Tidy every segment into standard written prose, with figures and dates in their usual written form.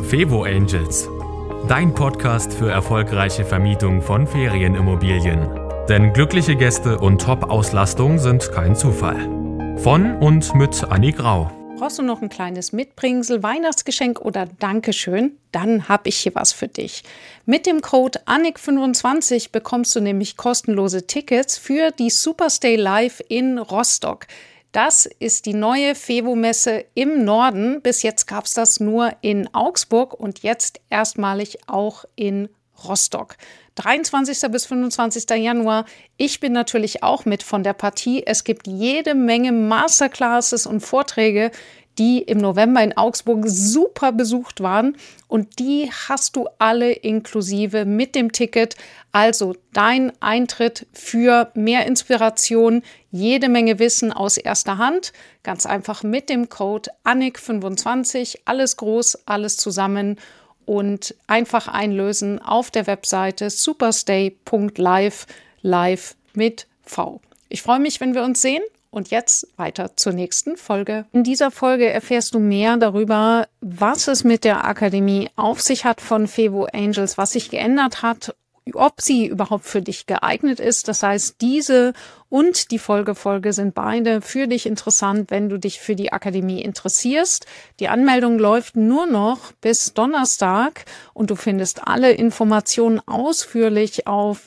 Fevo Angels, dein Podcast für erfolgreiche Vermietung von Ferienimmobilien. Denn glückliche Gäste und Top-Auslastung sind kein Zufall. Von und mit Anni Grau. Brauchst du noch ein kleines Mitbringsel, Weihnachtsgeschenk oder Dankeschön? Dann habe ich hier was für dich. Mit dem Code ANNIK25 bekommst du nämlich kostenlose Tickets für die Superstay Live in Rostock. Das ist die neue Fevo-Messe im Norden. Bis jetzt gab es das nur in Augsburg und jetzt erstmalig auch in Rostock. 23. bis 25. Januar. Ich bin natürlich auch mit von der Partie. Es gibt jede Menge Masterclasses und Vorträge, die im November in Augsburg super besucht waren. Und die hast du alle inklusive mit dem Ticket. Also dein Eintritt für mehr Inspiration, jede Menge Wissen aus erster Hand. Ganz einfach mit dem Code ANNIK25. Alles groß, alles zusammen. Und einfach einlösen auf der Webseite superstay.live, live mit V. Ich freue mich, wenn wir uns sehen. Und jetzt weiter zur nächsten Folge. In dieser Folge erfährst du mehr darüber, was es mit der Akademie auf sich hat von Fevo Angels, was sich geändert hat, ob sie überhaupt für dich geeignet ist. Das heißt, diese und die Folge sind beide für dich interessant, wenn du dich für die Akademie interessierst. Die Anmeldung läuft nur noch bis Donnerstag und du findest alle Informationen ausführlich auf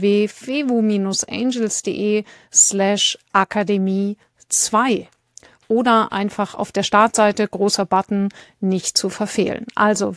www.fevo-angels.de/akademie2 oder einfach auf der Startseite, großer Button, nicht zu verfehlen. Also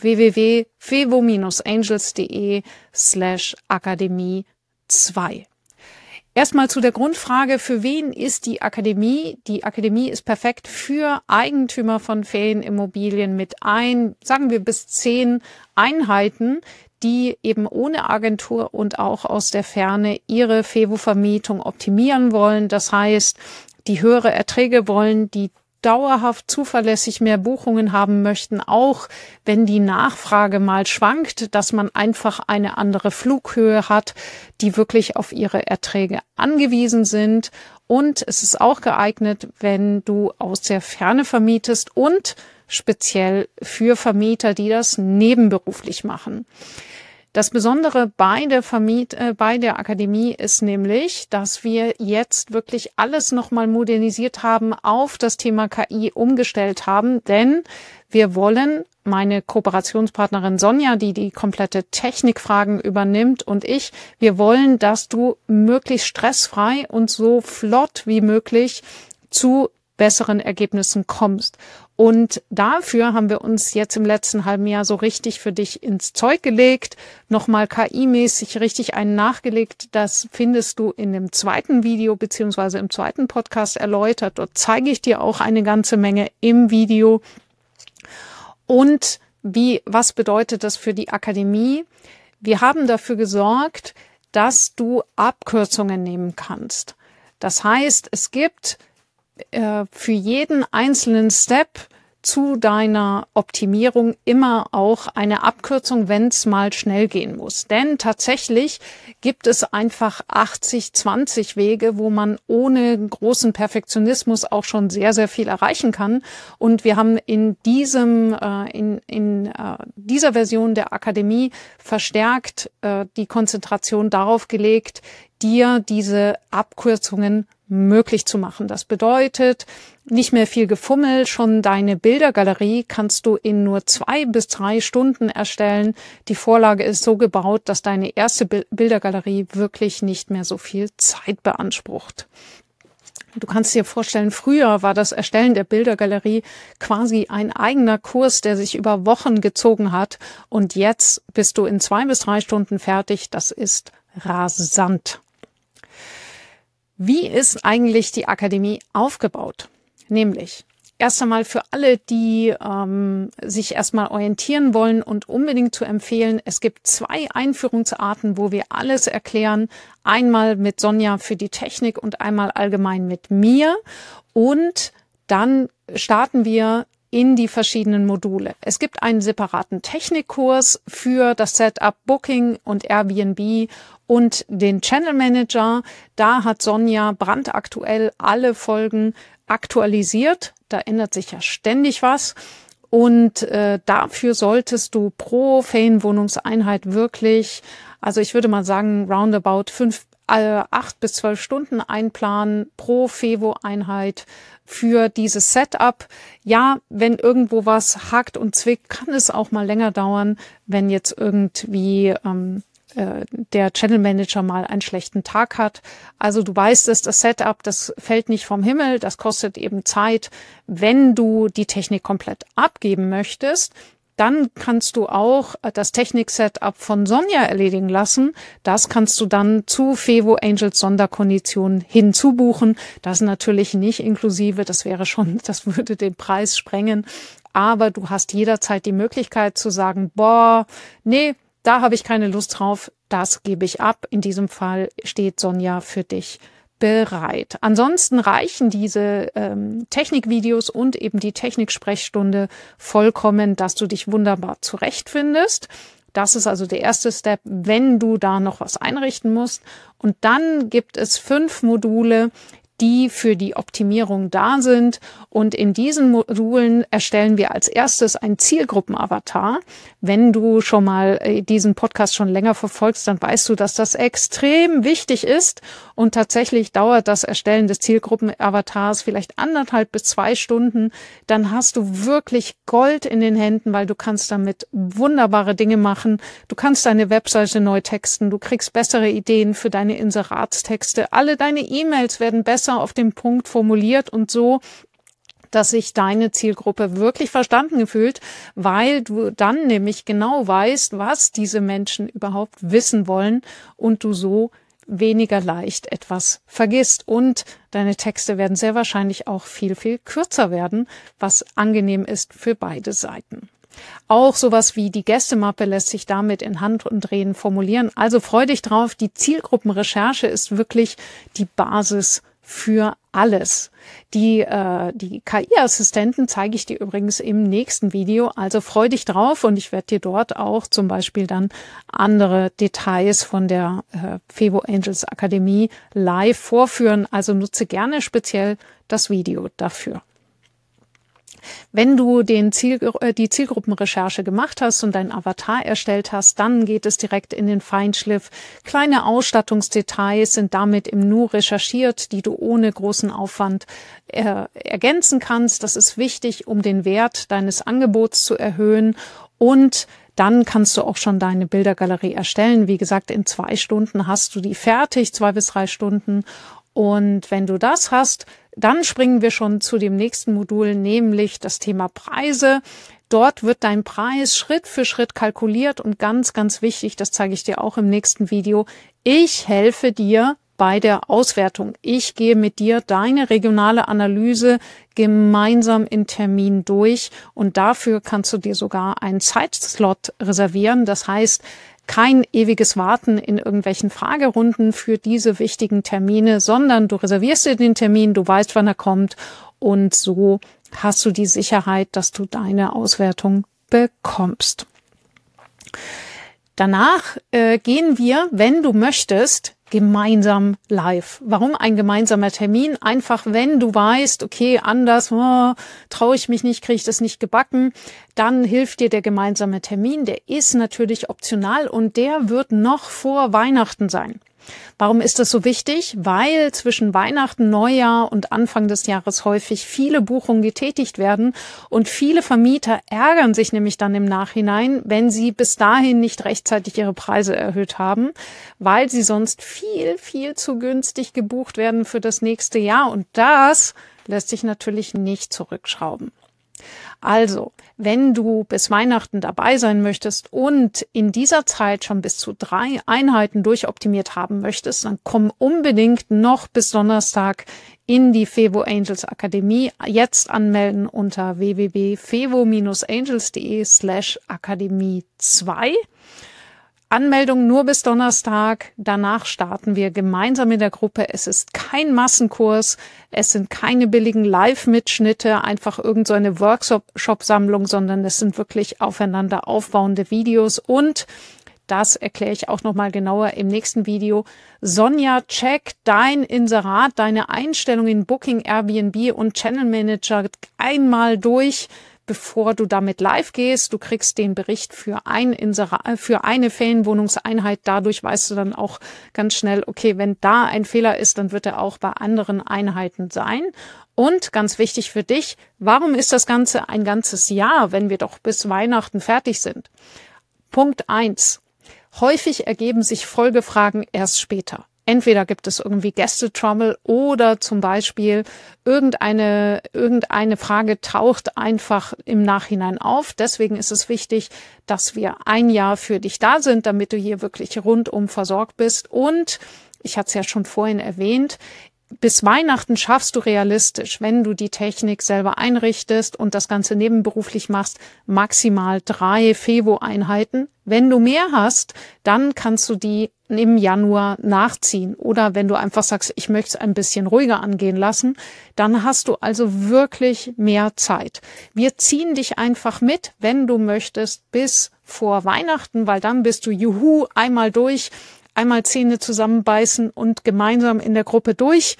www.fevo-angels.de/akademie2. Erstmal zu der Grundfrage, für wen ist die Akademie? Die Akademie ist perfekt für Eigentümer von Ferienimmobilien mit sagen wir bis 10 Einheiten, die eben ohne Agentur und auch aus der Ferne ihre Fevo-Vermietung optimieren wollen. Das heißt, die höhere Erträge wollen, die dauerhaft zuverlässig mehr Buchungen haben möchten, auch wenn die Nachfrage mal schwankt, dass man einfach eine andere Flughöhe hat, die wirklich auf ihre Erträge angewiesen sind. Und es ist auch geeignet, wenn du aus der Ferne vermietest und speziell für Vermieter, die das nebenberuflich machen. Das Besondere bei der Akademie ist nämlich, dass wir jetzt wirklich alles nochmal modernisiert haben, auf das Thema KI umgestellt haben, denn wir wollen, meine Kooperationspartnerin Sonja, die komplette Technikfragen übernimmt und wir wollen, dass du möglichst stressfrei und so flott wie möglich zu besseren Ergebnissen kommst. Und dafür haben wir uns jetzt im letzten halben Jahr so richtig für dich ins Zeug gelegt, nochmal KI-mäßig richtig einen nachgelegt. Das findest du in dem zweiten Video beziehungsweise im zweiten Podcast erläutert. Dort zeige ich dir auch eine ganze Menge im Video. Und was bedeutet das für die Akademie? Wir haben dafür gesorgt, dass du Abkürzungen nehmen kannst. Das heißt, es gibt für jeden einzelnen Step zu deiner Optimierung immer auch eine Abkürzung, wenn es mal schnell gehen muss. Denn tatsächlich gibt es einfach 80-20 Wege, wo man ohne großen Perfektionismus auch schon sehr, sehr viel erreichen kann. Und wir haben in dieser Version der Akademie verstärkt die Konzentration darauf gelegt, dir diese Abkürzungen möglich zu machen. Das bedeutet, nicht mehr viel Gefummel, schon deine Bildergalerie kannst du in nur 2 bis 3 Stunden erstellen. Die Vorlage ist so gebaut, dass deine erste Bildergalerie wirklich nicht mehr so viel Zeit beansprucht. Du kannst dir vorstellen, früher war das Erstellen der Bildergalerie quasi ein eigener Kurs, der sich über Wochen gezogen hat. Und jetzt bist du in 2 bis 3 Stunden fertig. Das ist rasant. Wie ist eigentlich die Akademie aufgebaut? Nämlich erst einmal für alle, die sich erstmal orientieren wollen und unbedingt zu empfehlen, es gibt 2 Einführungsarten, wo wir alles erklären. Einmal mit Sonja für die Technik und einmal allgemein mit mir. Und dann starten wir in die verschiedenen Module. Es gibt einen separaten Technikkurs für das Setup Booking und Airbnb und den Channel Manager. Da hat Sonja brandaktuell alle Folgen aktualisiert. Da ändert sich ja ständig was. Und dafür solltest du pro Ferienwohnungseinheit wirklich, also ich würde mal sagen, roundabout 8 bis 12 Stunden einplanen pro FEWO-Einheit für dieses Setup. Ja, wenn irgendwo was hakt und zwickt, kann es auch mal länger dauern, wenn jetzt irgendwie der Channel Manager mal einen schlechten Tag hat. Also du weißt es, das Setup, das fällt nicht vom Himmel, das kostet eben Zeit. Wenn du die Technik komplett abgeben möchtest, dann kannst du auch das Technik-Setup von Sonja erledigen lassen. Das kannst du dann zu FEWO Angels Sonderkonditionen hinzubuchen. Das ist natürlich nicht inklusive, das würde den Preis sprengen. Aber du hast jederzeit die Möglichkeit zu sagen, nee, da habe ich keine Lust drauf, das gebe ich ab. In diesem Fall steht Sonja für dich bereit. Ansonsten reichen diese Technikvideos und eben die Techniksprechstunde vollkommen, dass du dich wunderbar zurechtfindest. Das ist also der erste Step, wenn du da noch was einrichten musst. Und dann gibt es 5 Module, die für die Optimierung da sind. Und in diesen Modulen erstellen wir als erstes ein Zielgruppenavatar. Wenn du schon mal diesen Podcast schon länger verfolgst, dann weißt du, dass das extrem wichtig ist. Und tatsächlich dauert das Erstellen des Zielgruppenavatars vielleicht 1,5 bis 2 Stunden. Dann hast du wirklich Gold in den Händen, weil du kannst damit wunderbare Dinge machen. Du kannst deine Webseite neu texten. Du kriegst bessere Ideen für deine Inseratstexte. Alle deine E-Mails werden besser auf den Punkt formuliert und so, dass sich deine Zielgruppe wirklich verstanden fühlt, weil du dann nämlich genau weißt, was diese Menschen überhaupt wissen wollen und du so weniger leicht etwas vergisst. Und deine Texte werden sehr wahrscheinlich auch viel, viel kürzer werden, was angenehm ist für beide Seiten. Auch sowas wie die Gästemappe lässt sich damit in Handumdrehen formulieren. Also freu dich drauf, die Zielgruppenrecherche ist wirklich die Basis für alles. Die KI-Assistenten zeige ich dir übrigens im nächsten Video, also freu dich drauf und ich werde dir dort auch zum Beispiel dann andere Details von der FEWO Angels Akademie live vorführen, also nutze gerne speziell das Video dafür. Wenn du die Zielgruppenrecherche gemacht hast und deinen Avatar erstellt hast, dann geht es direkt in den Feinschliff. Kleine Ausstattungsdetails sind damit im Nu recherchiert, die du ohne großen Aufwand ergänzen kannst. Das ist wichtig, um den Wert deines Angebots zu erhöhen, und dann kannst du auch schon deine Bildergalerie erstellen. Wie gesagt, in 2 Stunden hast du die fertig, 2 bis 3 Stunden. Und wenn du das hast, dann springen wir schon zu dem nächsten Modul, nämlich das Thema Preise. Dort wird dein Preis Schritt für Schritt kalkuliert und ganz, ganz wichtig, das zeige ich dir auch im nächsten Video, ich helfe dir bei der Auswertung. Ich gehe mit dir deine regionale Analyse gemeinsam in Termin durch und dafür kannst du dir sogar einen Zeitslot reservieren. Das heißt, kein ewiges Warten in irgendwelchen Fragerunden für diese wichtigen Termine, sondern du reservierst dir den Termin, du weißt, wann er kommt und so hast du die Sicherheit, dass du deine Auswertung bekommst. Danach gehen wir, wenn du möchtest, gemeinsam live. Warum ein gemeinsamer Termin? Einfach, wenn du weißt, okay, anders, traue ich mich nicht, kriege ich das nicht gebacken, dann hilft dir der gemeinsame Termin. Der ist natürlich optional und der wird noch vor Weihnachten sein. Warum ist das so wichtig? Weil zwischen Weihnachten, Neujahr und Anfang des Jahres häufig viele Buchungen getätigt werden und viele Vermieter ärgern sich nämlich dann im Nachhinein, wenn sie bis dahin nicht rechtzeitig ihre Preise erhöht haben, weil sie sonst viel, viel zu günstig gebucht werden für das nächste Jahr und das lässt sich natürlich nicht zurückschrauben. Also, wenn du bis Weihnachten dabei sein möchtest und in dieser Zeit schon bis zu 3 Einheiten durchoptimiert haben möchtest, dann komm unbedingt noch bis Donnerstag in die FEWO Angels Akademie. Jetzt anmelden unter www.fewo-angels.de/akademie2. Anmeldung nur bis Donnerstag. Danach starten wir gemeinsam in der Gruppe. Es ist kein Massenkurs. Es sind keine billigen Live-Mitschnitte, einfach irgend so eine Workshop-Sammlung, sondern es sind wirklich aufeinander aufbauende Videos. Und das erkläre ich auch nochmal genauer im nächsten Video. Sonja checkt dein Inserat, deine Einstellungen in Booking, Airbnb und Channel Manager einmal durch, bevor du damit live gehst. Du kriegst den Bericht für eine Ferienwohnungseinheit. Dadurch weißt du dann auch ganz schnell, okay, wenn da ein Fehler ist, dann wird er auch bei anderen Einheiten sein. Und ganz wichtig für dich, warum ist das Ganze ein ganzes Jahr, wenn wir doch bis Weihnachten fertig sind? Punkt 1. Häufig ergeben sich Folgefragen erst später. Entweder gibt es irgendwie Gäste-Trouble oder zum Beispiel irgendeine Frage taucht einfach im Nachhinein auf. Deswegen ist es wichtig, dass wir ein Jahr für dich da sind, damit du hier wirklich rundum versorgt bist. Und ich hatte es ja schon vorhin erwähnt, bis Weihnachten schaffst du realistisch, wenn du die Technik selber einrichtest und das Ganze nebenberuflich machst, maximal 3 FEWO-Einheiten. Wenn du mehr hast, dann kannst du die im Januar nachziehen. Oder wenn du einfach sagst, ich möchte es ein bisschen ruhiger angehen lassen, dann hast du also wirklich mehr Zeit. Wir ziehen dich einfach mit, wenn du möchtest, bis vor Weihnachten, weil dann bist du einmal durch, einmal Zähne zusammenbeißen und gemeinsam in der Gruppe durch.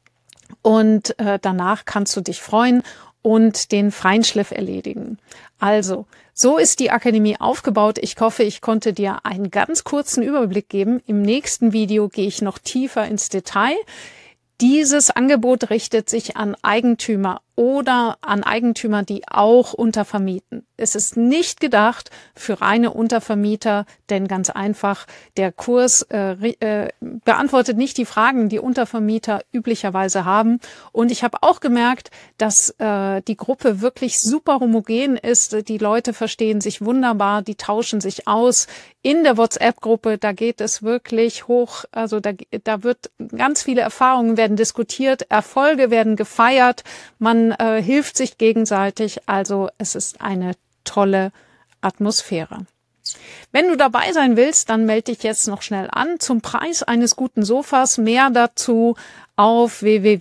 Und danach kannst du dich freuen und den Feinschliff erledigen. Also, so ist die Akademie aufgebaut. Ich hoffe, ich konnte dir einen ganz kurzen Überblick geben. Im nächsten Video gehe ich noch tiefer ins Detail. Dieses Angebot richtet sich an Eigentümer oder an Eigentümer, die auch untervermieten. Es ist nicht gedacht für reine Untervermieter, denn ganz einfach, der Kurs beantwortet nicht die Fragen, die Untervermieter üblicherweise haben. Und ich habe auch gemerkt, dass die Gruppe wirklich super homogen ist. Die Leute verstehen sich wunderbar, die tauschen sich aus. In der WhatsApp-Gruppe, da geht es wirklich hoch, also da wird ganz viele Erfahrungen werden diskutiert, Erfolge werden gefeiert, man hilft sich gegenseitig, also es ist eine tolle Atmosphäre. Wenn du dabei sein willst, dann melde dich jetzt noch schnell an zum Preis eines guten Sofas. Mehr dazu auf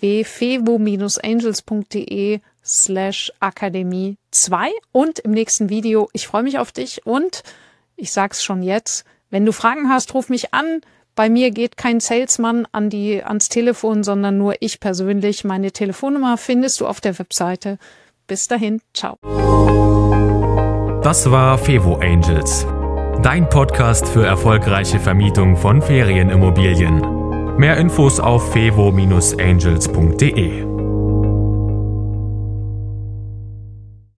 www.fewo-angels.de/akademie2 und im nächsten Video. Ich freue mich auf dich und ich sag's schon jetzt, wenn du Fragen hast, ruf mich an. Bei mir geht kein Salesman ans Telefon, sondern nur ich persönlich. Meine Telefonnummer findest du auf der Webseite. Bis dahin, ciao. Das war FEWO Angels, dein Podcast für erfolgreiche Vermietung von Ferienimmobilien. Mehr Infos auf fewo-angels.de.